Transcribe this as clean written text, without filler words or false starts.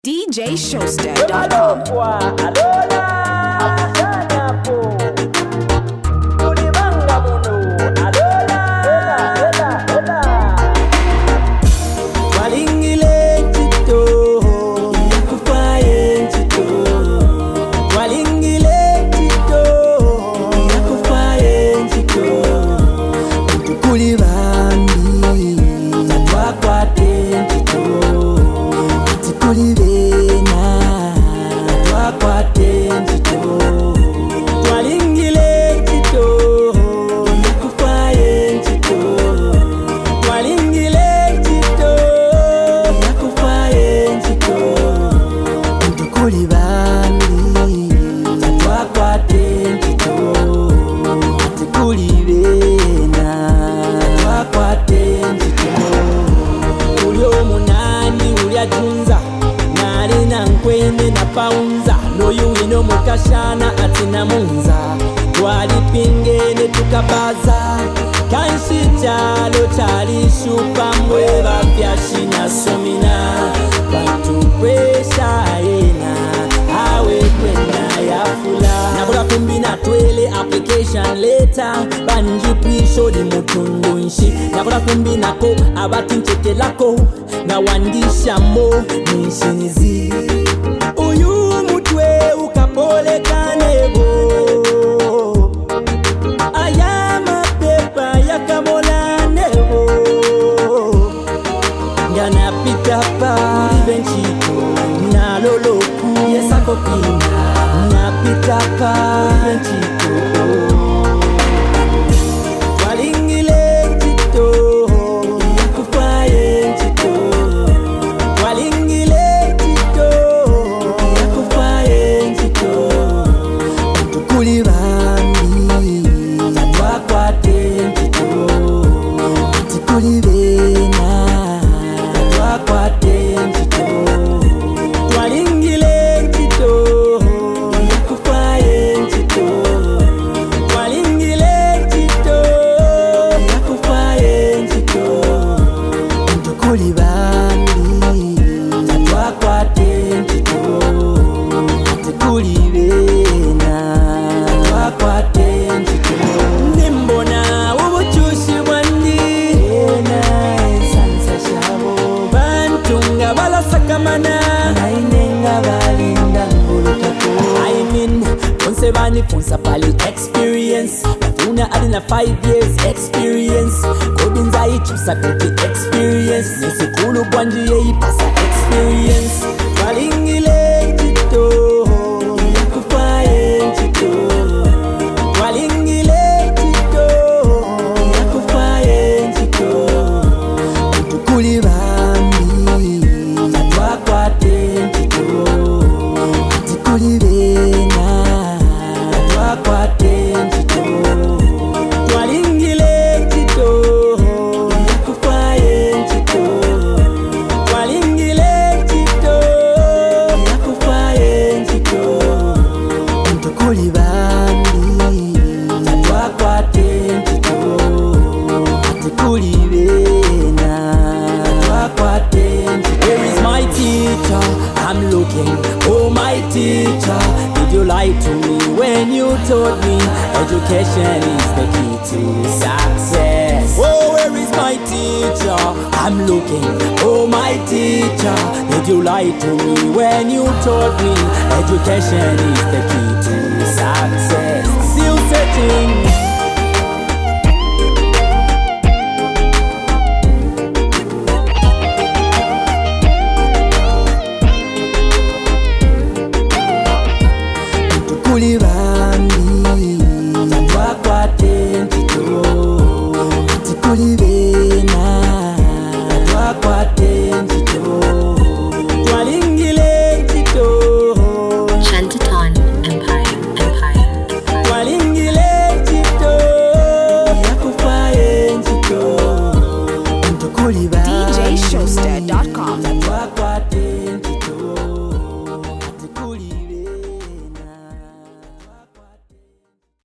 DJShowster.com. Paunza loyu ino mukashana atina munza walipingene tukabaza kanshi chalo chali shupa mbweba vyashina somina bantu kwesha yena awe kwena ya fula nakula kumbi na twele application letter banji pisho di mutundu nshi nakula kumbi nako abati ncheke lako na wandisha mo nishinizi ukapole kanebo ayama pepa yakamola nebo ngana pitapa benchiko na loloku yesako pina na pitapa benchiko walingile tito yakufaye tito walingile Funsa pali experience Nafuna adina 5 years experience Kodinza ichusa kuti experience Nisikulu kwanji ye ipasa experience Walingile tito yakufaye tito Walingile tito yakufaye tito Utukuli bambi Tatwa kwa tito Utukuli bena kwa tento twalingile tito yakufaye tito twalingile tito yakufaye tito ntukuli bambi tatwa kwa tento atikuli bena tatwa kwa tento. Where is my teacher? I'm looking. Oh my teacher, did you lie to me when you told me education is the key to success? Oh, where is my teacher? I'm looking. Oh my teacher, did you lie to me when you told me education is the key to success? Still searching. Kwa tento